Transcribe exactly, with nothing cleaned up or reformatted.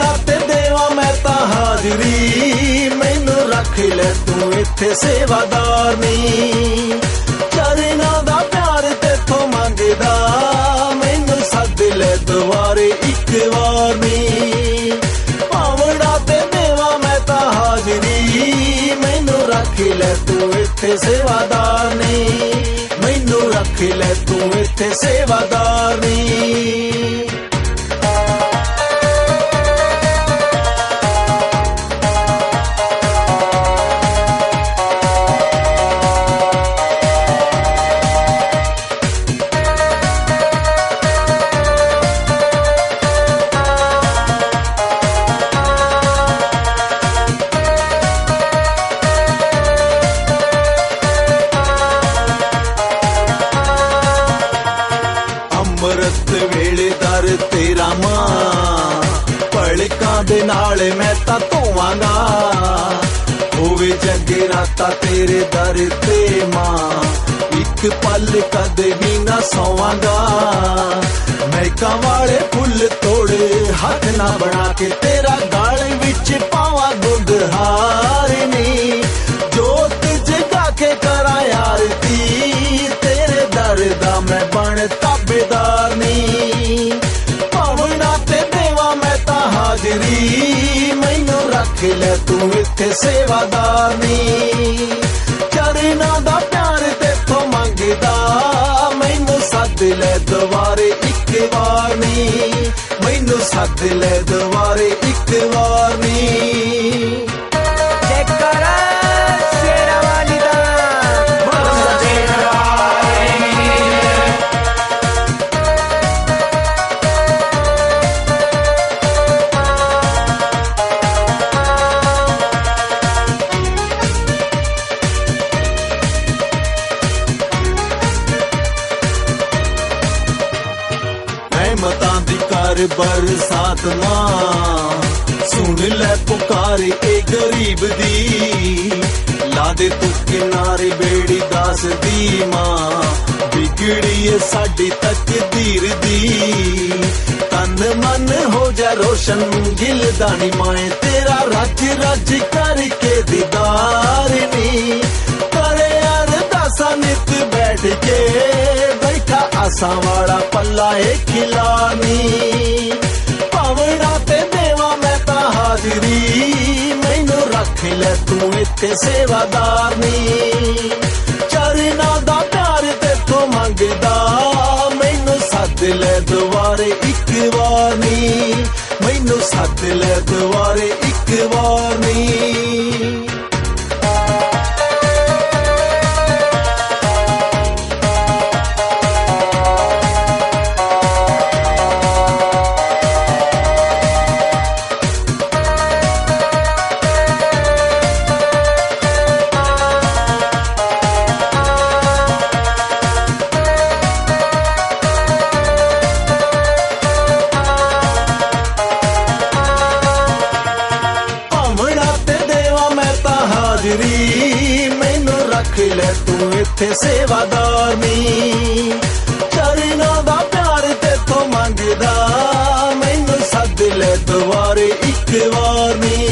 ਭਾਵੜਾ ਤੇ ਦੇਵਾ ਮੈਂ ਤਾਂ ਹਾਜ਼ਰੀ, ਮੈਨੂੰ ਰੱਖ ਲੈ ਤੂੰ ਇੱਥੇ ਸੇਵਾਦਾਰ ਨੀ। ਚਰਨਾਂ ਦਾ ਪਿਆਰ ਤੇਥੋਂ ਮੰਗਦਾ, ਮੈਨੂੰ ਸੱਦ ਲੈ ਦੁਬਾਰੇ ਇੱਕ ਵਾਰ ਨੀ। ਭਾਵੜਾ ਤੇ ਦੇਵਾ ਮੈਂ ਤਾਂ ਹਾਜ਼ਰੀ, ਮੈਨੂੰ ਰੱਖ ਲੈ ਤੂੰ ਇੱਥੇ ਸੇਵਾਦਾਰ ਨੀ, ਮੈਨੂੰ ਰੱਖ ਲੈ ਤੂੰ ਇੱਥੇ ਸੇਵਾਦਾਰ ਨੀ। ਅੰਮ੍ਰਿਤ ਵੇਲੇ ਦਰ ਤੇਰਾ ਮਾਂ, ਪਲਕਾਂ ਦੇ ਨਾਲ ਮੈਂ ਤਾਂ ਧੋਵਾਂਗਾ। ਹੋਵੇ ਜੱਗੇ ਰਾਤਾਂ ਤੇਰੇ ਦਰ ਤੇ ਮਾਂ, ਇੱਕ ਪਲ ਕਦੇ ਵੀ ਨਾ ਸੌਵਾਂਗਾ। ਮਹਿਕਾਂ ਵਾਲੇ ਫੁੱਲ ਤੋੜੇ ਹੱਥ ਨਾ ਬਣਾ ਕੇ, ਤੇਰਾ ਗਲ ਵਿੱਚ ਪਾਵਾਂ ਗੁਲਹਾਰ ਨੀ। ਜੋਤ ਜਗਾ ਕੇ ਕਰਾਂ ਆਰਤੀ, ਤੇਰੇ ਦਰ ਦਾ ਮੈਂ ਬਣ ਤਾਬੇਦਾਰ ਨੀ। ਭਾਵੜਾ ਤੇ ਦੇਵਾ ਮੈਂ ਤਾਂ ਹਾਜ਼ਰੀ, ਮੈਨੂੰ ਰੱਖ ਲੈ ਤੂੰ ਇੱਥੇ ਸੇਵਾਦਾਰ ਨੀ। ਚਰਨਾਂ ਦਾ ਪਿਆਰ ਤੇਥੋਂ ਮੰਗਦਾ, ਮੈਨੂੰ ਸੱਦ ਲੈ ਦੁਬਾਰੇ ਇੱਕ ਵਾਰ ਨੀ, ਮੈਨੂੰ ਸੱਦ ਲੈ ਦੁਬਾਰੇ ਇੱਕ ਵਾਰ ਨੀ। ਮਤਾਂ ਦੀ ਕਰ ਬਰਸਾਤ ਮਾਂ, ਸੁਣ ਲੈ ਪੁਕਾਰ ਏ ਗਰੀਬ ਦੀ। ਲਾ ਦੇ ਤੂੰ ਕਿਨਾਰੇ ਬੇੜੀ ਦਾਸ ਦੀ ਮਾਂ, ਵਿਗੜੀ ਏ ਸਾਡੀ ਤਕਦੀਰ ਦੀ। ਤਨ ਮਨ ਹੋ ਜਾ ਰੋਸ਼ਨ ਗਿਲਦਾਨੀ ਮਾਏ, ਤੇਰਾ ਰੱਜ ਰੱਜ ਕਰਕੇ ਦੀਦਾਰ ਨੀ। ਕਰੇ ਅਰਦਾਸਾਂ ਨਿਤ ਬੈਠ ਕੇ, ਬੈਠਾ ਆਸਾਂ ਵਾਲਾ ਪੱਲਾ ਏ ਖਿਲਾਨੀ। ਭਾਵੜਾ ਤੇ ਦੇਵਾ ਮੈਂ ਤਾਂ ਹਾਜ਼ਰੀ, ਮੈਨੂੰ ਰੱਖ ਲੈ ਤੂੰ ਇੱਥੇ ਸੇਵਾਦਾਰ ਨੀ। ਚਰਨਾਂ ਦਾ ਪਿਆਰ ਤੇਥੋਂ ਮੰਗਦਾ, ਮੈਨੂੰ ਸੱਦ ਲੈ ਦੁਬਾਰੇ ਇੱਕ ਵਾਰ ਨੀ, ਮੈਨੂੰ ਸੱਦ ਲੈ ਦੁਬਾਰੇ ਇੱਕ ਵਾਰ ਨੀ। ਮੈਨੂੰ ਰੱਖ ਲੈ ਤੂੰ ਇੱਥੇ ਸੇਵਾਦਾਰ ਨੀ। ਚਰਨਾਂ ਦਾ ਪਿਆਰ ਤੇਥੋਂ ਮੰਗਦਾ, ਮੈਨੂੰ ਸੱਦ ਲੈ ਦੁਬਾਰੇ ਇੱਕ ਵਾਰ ਨੀ।